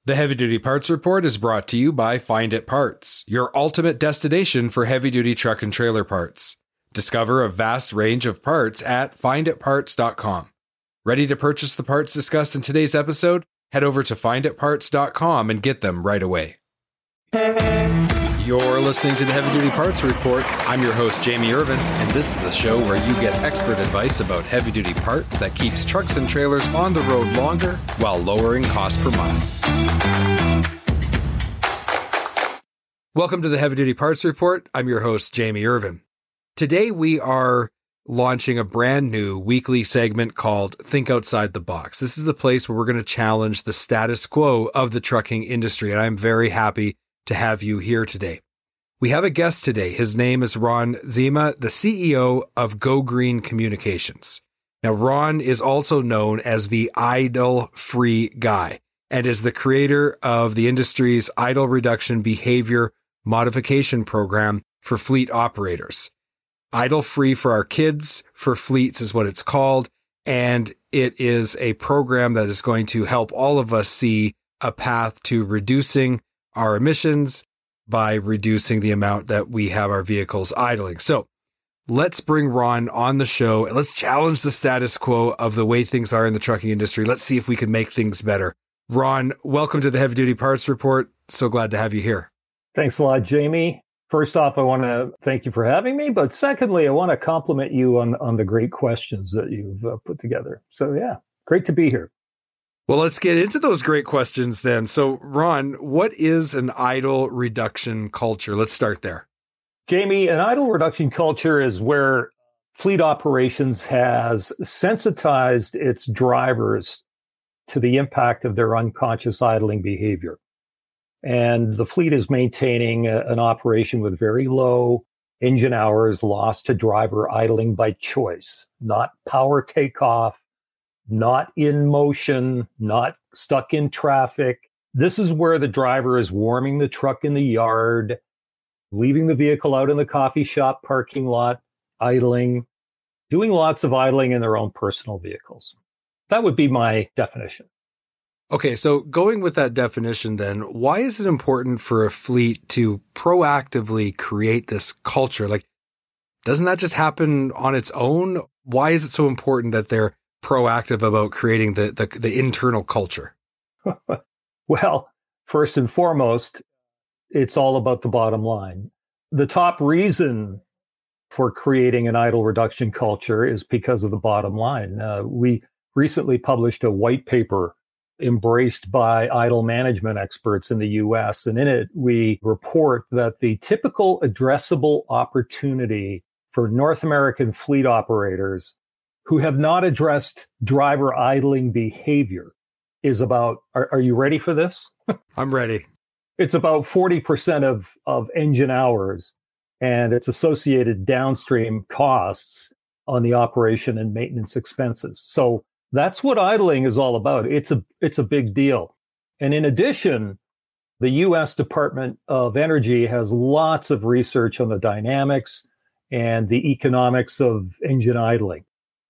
The Heavy Duty Parts Report is brought to you by Find It Parts, your ultimate destination for heavy-duty truck and trailer parts. Discover a vast range of parts at finditparts.com. Ready to purchase the parts discussed in today's episode? Head over to finditparts.com and get them right away. You're listening to the Heavy Duty Parts Report. I'm your host, Jamie Irvin, and this is the show where you get expert advice about heavy-duty parts that keeps trucks and trailers on the road longer while lowering cost per mile. Welcome to the Heavy Duty Parts Report. I'm your host, Jamie Irvin. Today we are launching a brand new weekly segment called Think Outside the Box. This is the place where we're going to challenge the status quo of the trucking industry, and I'm very happy to have you here today. We have a guest today. His name is Ron Zima, the CEO of Go Green Communications. Now, Ron is also known as the idle-free guy and is the creator of the industry's idle reduction behavior modification program for fleet operators. Idle Free for Our Kids for Fleets is what it's called, and it is a program that is going to help all of us see a path to reducing our emissions by reducing the amount that we have our vehicles idling. So let's bring Ron on the show and let's challenge the status quo of the way things are in the trucking industry. Let's see if we can make things better. Ron, welcome to the Heavy Duty Parts Report. So glad to have you here. Thanks a lot, Jamie. First off, I want to thank you for having me. But secondly, I want to compliment you on the great questions that you've put together. So yeah, great to be here. Well, let's get into those great questions then. So, Ron, what is an idle reduction culture? Let's start there. Jamie, an idle reduction culture is where fleet operations has sensitized its drivers to the impact of their unconscious idling behavior. And the fleet is maintaining an operation with very low engine hours lost to driver idling by choice, not power takeoff, not in motion, not stuck in traffic. This is where the driver is warming the truck in the yard, leaving the vehicle out in the coffee shop parking lot, idling, doing lots of idling in their own personal vehicles. That would be my definition. Okay, so going with that definition then, why is it important for a fleet to proactively create this culture? Like, doesn't that just happen on its own? Why is it so important that they're proactive about creating the internal culture? Well, first and foremost, it's all about the bottom line. The top reason for creating an idle reduction culture is because of the bottom line. We recently published a white paper embraced by idle management experts in the US. And in it, we report that the typical addressable opportunity for North American fleet operators who have not addressed driver idling behavior is about, are you ready for this? I'm ready. It's about 40% of engine hours and its associated downstream costs on the operation and maintenance expenses. So that's what idling is all about. It's a big deal. And in addition, the U.S. Department of Energy has lots of research on the dynamics and the economics of engine idling.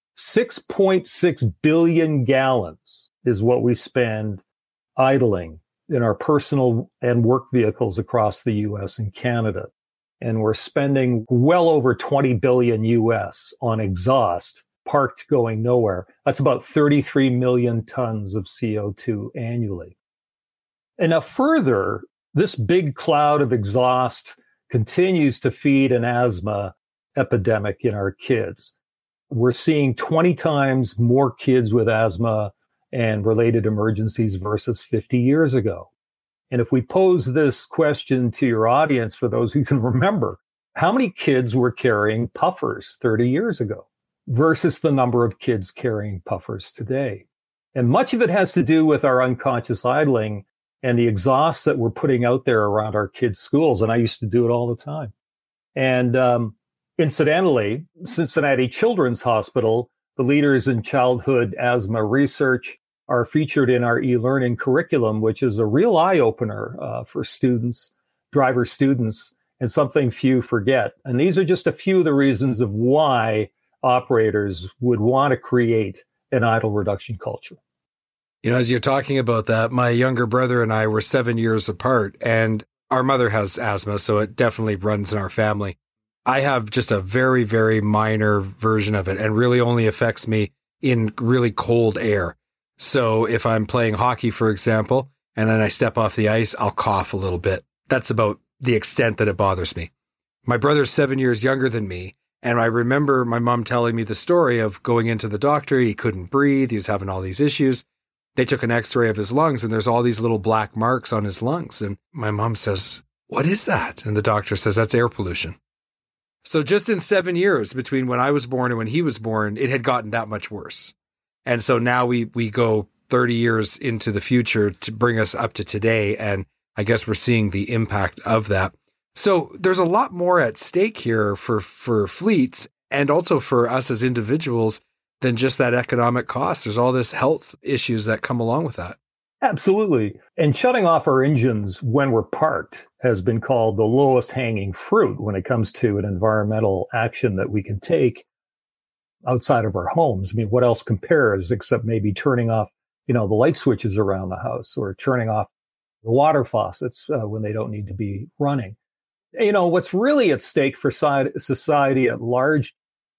6.6 billion gallons is what we spend idling in our personal and work vehicles across the U.S. and Canada. And we're spending well over 20 billion US on exhaust parked going nowhere. That's about 33 million tons of CO2 annually. And now further, this big cloud of exhaust continues to feed an asthma epidemic in our kids. We're seeing 20 times more kids with asthma and related emergencies versus 50 years ago. And if we pose this question to your audience, for those who can remember, how many kids were carrying puffers 30 years ago versus the number of kids carrying puffers today? And much of it has to do with our unconscious idling and the exhaust that we're putting out there around our kids' schools. And I used to do it all the time. And incidentally, Cincinnati Children's Hospital, the leaders in childhood asthma research, are featured in our e-learning curriculum, which is a real eye-opener for students, driver students, and something few forget. And these are just a few of the reasons of why operators would want to create an idle reduction culture. As you're talking about that, my younger brother and I were 7 years apart, and our mother has asthma, so it definitely runs in our family. I have just a very, very minor version of it and really only affects me in really cold air. So if I'm playing hockey, for example, and then I step off the ice, I'll cough a little bit. That's about the extent that it bothers me. My brother's 7 years younger than me, and I remember my mom telling me the story of going into the doctor. He couldn't breathe. He was having all these issues. They took an x-ray of his lungs, and there's all these little black marks on his lungs. And my mom says, "What is that?" And the doctor says, "That's air pollution." So just in 7 years between when I was born and when he was born, it had gotten that much worse. And so now we go 30 years into the future to bring us up to today. And I guess we're seeing the impact of that. So there's a lot more at stake here for fleets and also for us as individuals than just that economic cost. There's all this health issues that come along with that. Absolutely. And shutting off our engines when we're parked has been called the lowest hanging fruit when it comes to an environmental action that we can take outside of our homes. I mean, what else compares except maybe turning off, the light switches around the house or turning off the water faucets when they don't need to be running. What's really at stake for society at large,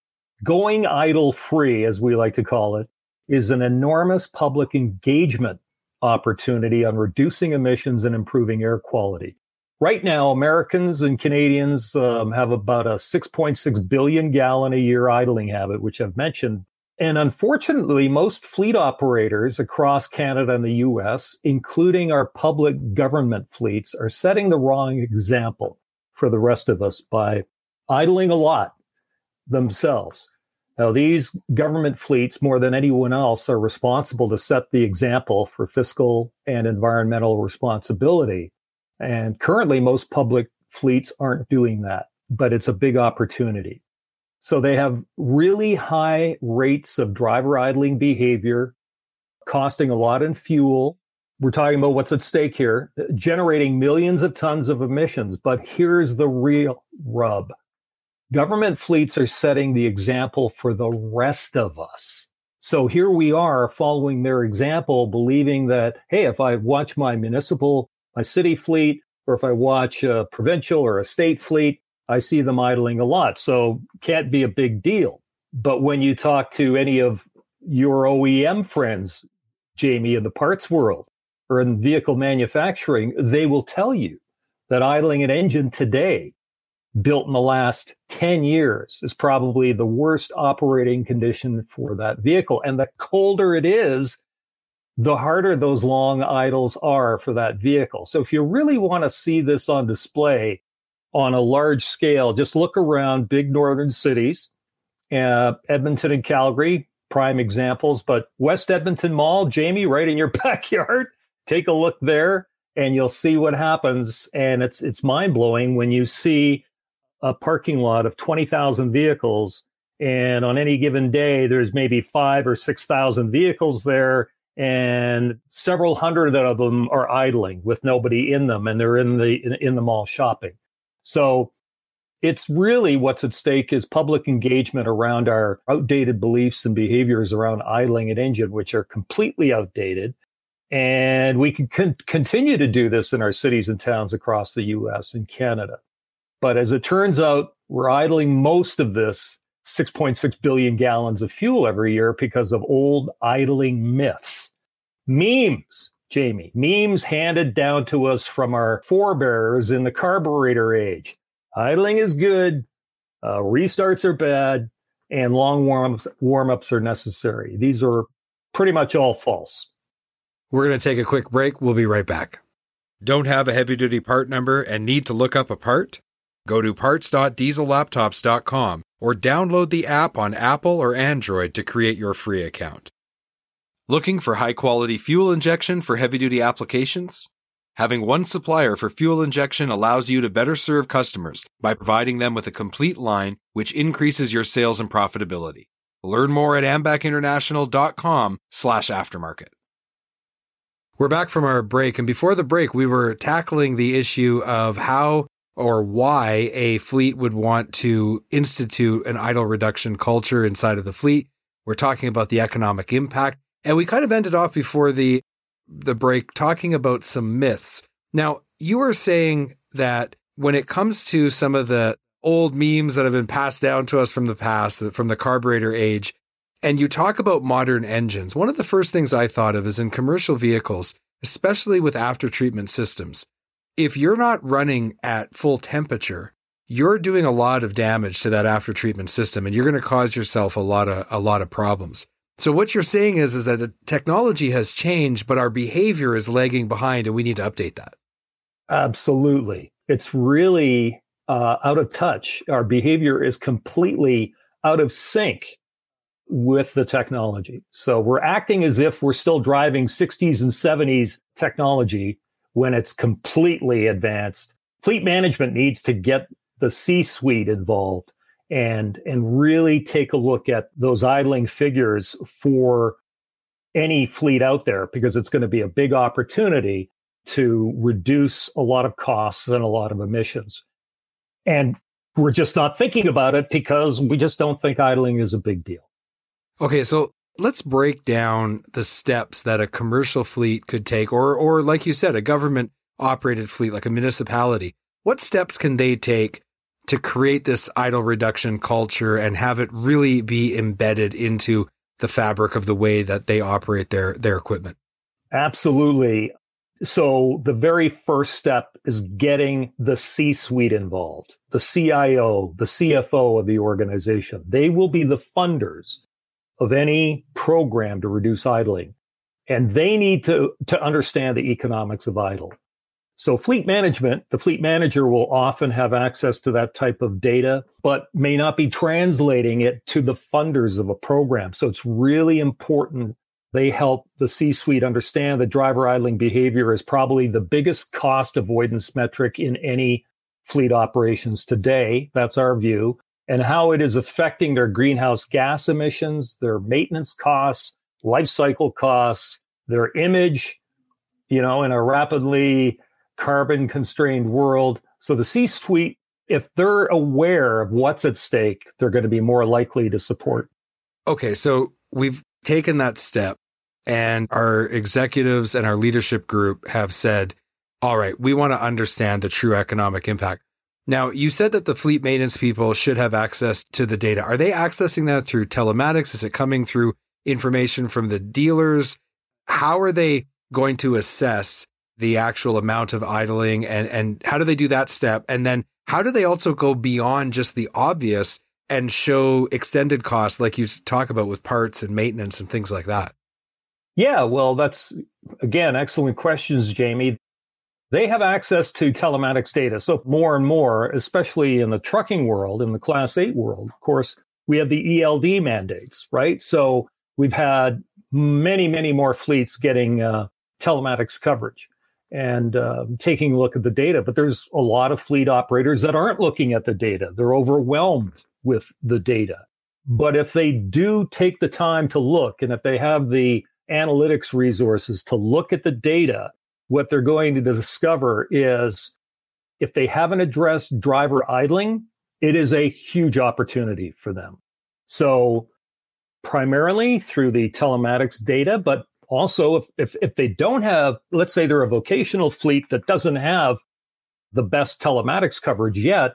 going idle free, as we like to call it, is an enormous public engagement opportunity on reducing emissions and improving air quality. Right now, Americans and Canadians have about a 6.6 billion gallon a year idling habit, which I've mentioned. And unfortunately, most fleet operators across Canada and the US, including our public government fleets, are setting the wrong example for the rest of us by idling a lot themselves. Now, these government fleets, more than anyone else, are responsible to set the example for fiscal and environmental responsibility. And currently, most public fleets aren't doing that, but it's a big opportunity. So they have really high rates of driver idling behavior, costing a lot in fuel. We're talking about what's at stake here, generating millions of tons of emissions. But here's the real rub. Government fleets are setting the example for the rest of us. So here we are following their example, believing that, hey, if I watch my city fleet, or if I watch a provincial or a state fleet, I see them idling a lot. So can't be a big deal. But when you talk to any of your OEM friends, Jamie, in the parts world or in vehicle manufacturing, they will tell you that idling an engine today, built in the last 10 years, is probably the worst operating condition for that vehicle. And the colder it is, the harder those long idles are for that vehicle. So if you really want to see this on display on a large scale, just look around big northern cities, Edmonton and Calgary, prime examples, but West Edmonton Mall, Jamie, right in your backyard, take a look there and you'll see what happens. And it's mind-blowing when you see a parking lot of 20,000 vehicles, and on any given day, there's maybe 5,000 or 6,000 vehicles there, and several hundred of them are idling with nobody in them, and they're in the mall shopping. So it's really what's at stake is public engagement around our outdated beliefs and behaviors around idling an engine, which are completely outdated. And we can continue to do this in our cities and towns across the US and Canada. But as it turns out, we're idling most of this 6.6 billion gallons of fuel every year because of old idling myths. Memes, Jamie, memes handed down to us from our forebears in the carburetor age. Idling is good, restarts are bad, and long warm-ups are necessary. These are pretty much all false. We're going to take a quick break. We'll be right back. Don't have a heavy-duty part number and need to look up a part? Go to parts.diesellaptops.com or download the app on Apple or Android to create your free account. Looking for high-quality fuel injection for heavy-duty applications? Having one supplier for fuel injection allows you to better serve customers by providing them with a complete line, which increases your sales and profitability. Learn more at ambackinternational.com/aftermarket. We're back from our break, and before the break, we were tackling the issue of how or why a fleet would want to institute an idle reduction culture inside of the fleet. We're talking about the economic impact, And we kind of ended off before the break talking about some myths. Now, you were saying that when it comes to some of the old memes that have been passed down to us from the past, from the carburetor age, and you talk about modern engines, one of the first things I thought of is in commercial vehicles, especially with after-treatment systems, if you're not running at full temperature, you're doing a lot of damage to that after-treatment system, and you're going to cause yourself a lot of problems. So what you're saying is that the technology has changed, but our behavior is lagging behind, and we need to update that. Absolutely. It's really out of touch. Our behavior is completely out of sync with the technology. So we're acting as if we're still driving 60s and 70s technology when it's completely advanced. Fleet management needs to get the C-suite involved and really take a look at those idling figures for any fleet out there, because it's going to be a big opportunity to reduce a lot of costs and a lot of emissions. And we're just not thinking about it because we just don't think idling is a big deal. Okay, so let's break down the steps that a commercial fleet could take, or like you said, a government-operated fleet, like a municipality. What steps can they take to create this idle reduction culture and have it really be embedded into the fabric of the way that they operate their equipment? Absolutely. So the very first step is getting the C-suite involved, the CIO, the CFO of the organization. They will be the funders of any program to reduce idling. And they need to understand the economics of idle. So fleet management, the fleet manager will often have access to that type of data, but may not be translating it to the funders of a program. So it's really important they help the C-suite understand that driver idling behavior is probably the biggest cost avoidance metric in any fleet operations today. That's our view. And how it is affecting their greenhouse gas emissions, their maintenance costs, life cycle costs, their image, in a rapidly carbon-constrained world. So the C-suite, if they're aware of what's at stake, they're going to be more likely to support. Okay, so we've taken that step, and our executives and our leadership group have said, all right, we want to understand the true economic impact. Now, you said that the fleet maintenance people should have access to the data. Are they accessing that through telematics? Is it coming through information from the dealers? How are they going to assess the actual amount of idling, and how do they do that step? And then how do they also go beyond just the obvious and show extended costs like you talk about with parts and maintenance and things like that? Yeah, well, that's, again, excellent questions, Jamie. They have access to telematics data. So more and more, especially in the trucking world, in the Class 8 world, of course, we have the ELD mandates, right? So we've had many, many more fleets getting telematics coverage and taking a look at the data. But there's a lot of fleet operators that aren't looking at the data. They're overwhelmed with the data. But if they do take the time to look, and if they have the analytics resources to look at the data, what they're going to discover is if they haven't addressed driver idling, it is a huge opportunity for them. So primarily through the telematics data, but also if they don't have, let's say they're a vocational fleet that doesn't have the best telematics coverage yet,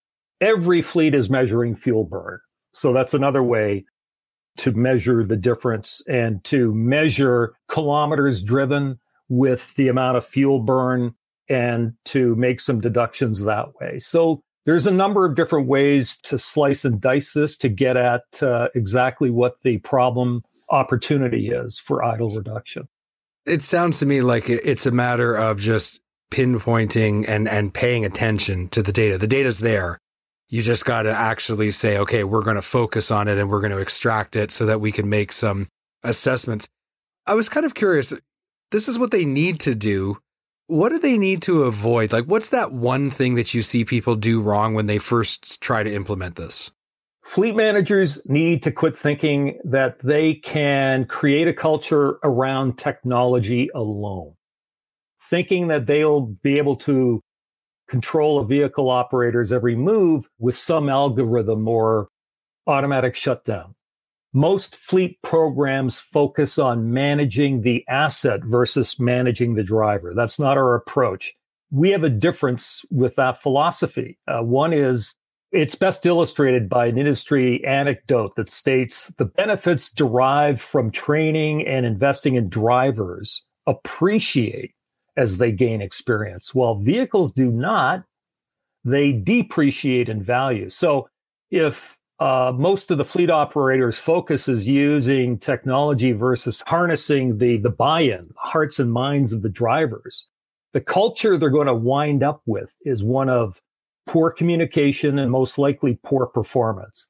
every fleet is measuring fuel burn. So that's another way to measure the difference and to measure kilometers driven with the amount of fuel burn and to make some deductions that way. So there's a number of different ways to slice and dice this to get at exactly what the problem opportunity is for idle reduction. It sounds to me like it's a matter of just pinpointing and paying attention to the data. The data's there. You just got to actually say, okay, we're going to focus on it and we're going to extract it so that we can make some assessments. I was kind of curious. This is what they need to do. What do they need to avoid? Like, what's that one thing that you see people do wrong when they first try to implement this? Fleet managers need to quit thinking that they can create a culture around technology alone. Thinking that they'll be able to control a vehicle operator's every move with some algorithm or automatic shutdown. most fleet programs focus on managing the asset versus managing the driver. That's not our approach. We have a difference with that philosophy. One is, it's best illustrated by an industry anecdote that states the benefits derived from training and investing in drivers appreciate as they gain experience. While vehicles do not, they depreciate in value. So if most of the fleet operators' focus is using technology versus harnessing the buy-in, hearts and minds of the drivers, the culture they're going to wind up with is one of poor communication and most likely poor performance.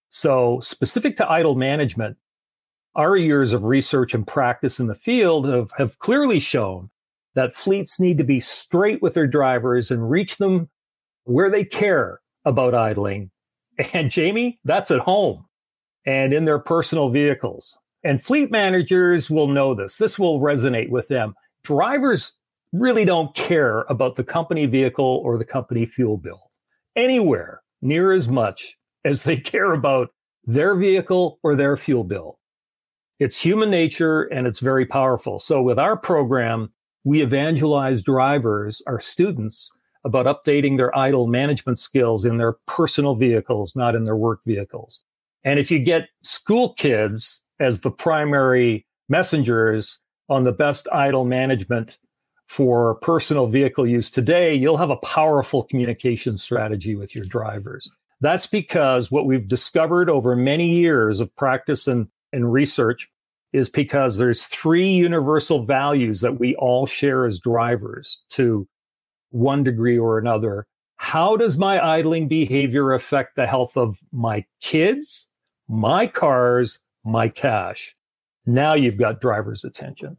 So specific to idle management, our years of research and practice in the field have clearly shown that fleets need to be straight with their drivers and reach them where they care about idling. And Jamie, that's at home and in their personal vehicles. And fleet managers will know this. This will resonate with them. Drivers really don't care about the company vehicle or the company fuel bill anywhere near as much as they care about their vehicle or their fuel bill. It's human nature and it's very powerful. So with our program, we evangelize drivers, our students, about updating their idle management skills in their personal vehicles, not in their work vehicles. And if you get school kids as the primary messengers on the best idle management for personal vehicle use today, you'll have a powerful communication strategy with your drivers. That's because what we've discovered over many years of practice and research is because there's three universal values that we all share as drivers to one degree or another. How does my idling behavior affect the health of my kids, my cars, my cash? Now you've got driver's attention.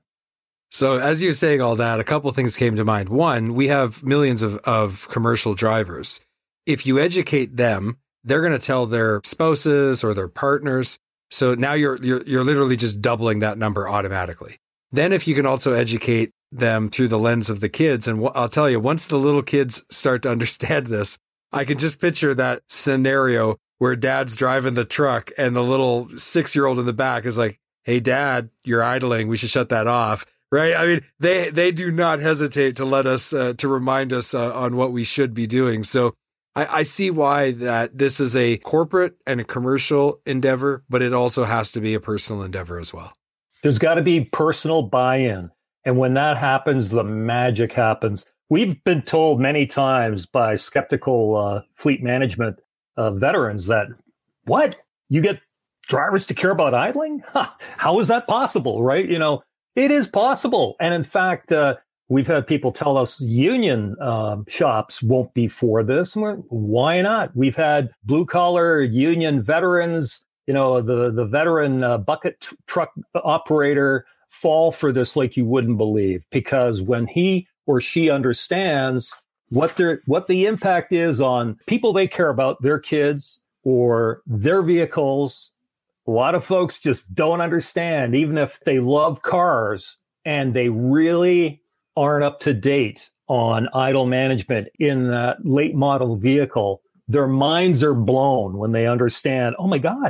So as you're saying all that, a couple of things came to mind. One, we have millions of commercial drivers. If you educate them, they're going to tell their spouses or their partners. So now you're literally just doubling that number automatically. Then if you can also educate them through the lens of the kids, and I'll tell you, once the little kids start to understand this, I can just picture that scenario where dad's driving the truck and the little 6-year-old in the back is like, "Hey, dad, you're idling. We should shut that off." Right? I mean, they do not hesitate to let us, to remind us on what we should be doing. So I see why that this is a corporate and a commercial endeavor, but it also has to be a personal endeavor as well. There's got to be personal buy-in. And when that happens, the magic happens. We've been told many times by skeptical fleet management veterans that, what? You get drivers to care about idling? How is that possible, right? You know, it is possible. And in fact, we've had people tell us union shops won't be for this. Why not? We've had blue-collar union veterans, you know, the veteran bucket truck operator fall for this like you wouldn't believe, because when he or she understands what the impact is on people they care about, their kids or their vehicles. A lot of folks just don't understand, even if they love cars and they really aren't up to date on idle management in that late model vehicle. Their minds are blown when they understand, oh my God,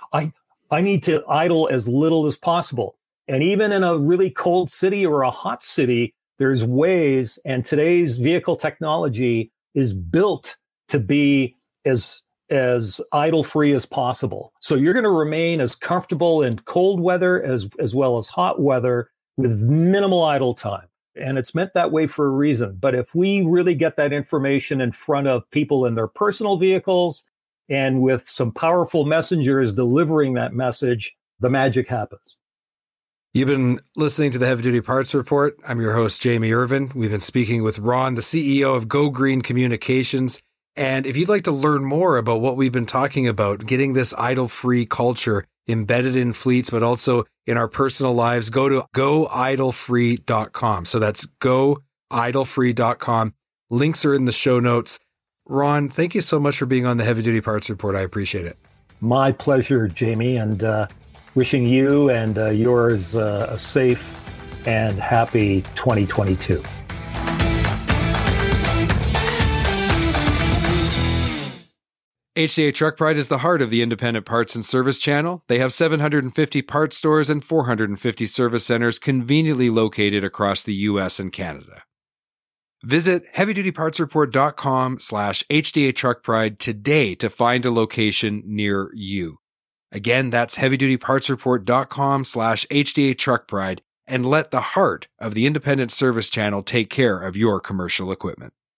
I need to idle as little as possible. And even in a really cold city or a hot city, there's ways, and today's vehicle technology is built to be as idle-free as possible. So you're going to remain as comfortable in cold weather as well as hot weather with minimal idle time. And it's meant that way for a reason. But if we really get that information in front of people in their personal vehicles and with some powerful messengers delivering that message, the magic happens. You've been listening to the Heavy Duty Parts Report. I'm your host, Jamie Irvin. We've been speaking with Ron, the CEO of Go Green Communications. And if you'd like to learn more about what we've been talking about, getting this idle-free culture embedded in fleets, but also in our personal lives, go to goidlefree.com. So that's goidlefree.com. Links are in the show notes. Ron, thank you so much for being on the Heavy Duty Parts Report. I appreciate it. My pleasure, Jamie, and wishing you and yours a safe and happy 2022. HDA Truck Pride is the heart of the independent parts and service channel. They have 750 parts stores and 450 service centers conveniently located across the U.S. and Canada. Visit heavydutypartsreport.com/HDA Truck Pride today to find a location near you. Again, that's heavydutypartsreport.com/HDA Truck Pride, and let the heart of the independent service channel take care of your commercial equipment.